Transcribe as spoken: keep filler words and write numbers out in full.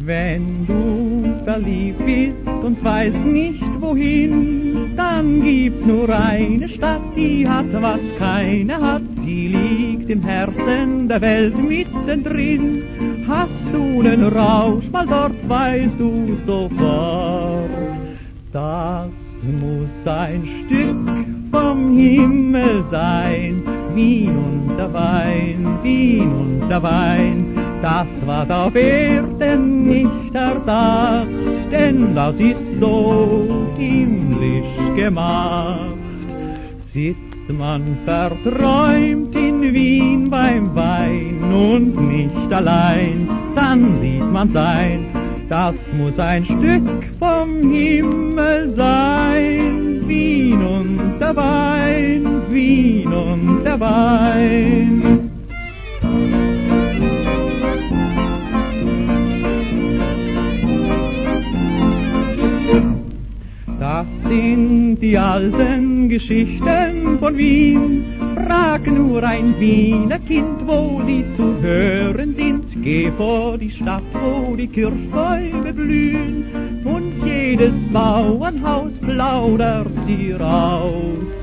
Wenn du verliebt bist und weißt nicht wohin, dann gibt's nur eine Stadt, die hat, was keine hat. Sie liegt im Herzen der Welt mittendrin. Hast du nen Rausch, mal dort weißt du sofort. Das muss ein Stück vom Himmel sein, Wien und der Wein, Wien und der Wein. Das war auf Erden nicht erdacht, denn das ist so himmlisch gemacht. Sitzt man verträumt in Wien beim Wein und nicht allein, dann sieht man sein, das muss ein Stück vom Himmel sein. Wien und der Wein, Wien und der Wein. Das sind die alten Geschichten von Wien. Frag nur ein Wiener Kind, wo die zu hören sind. Geh vor die Stadt, wo die Kirschbäume blühen, und jedes Bauernhaus plaudert dir aus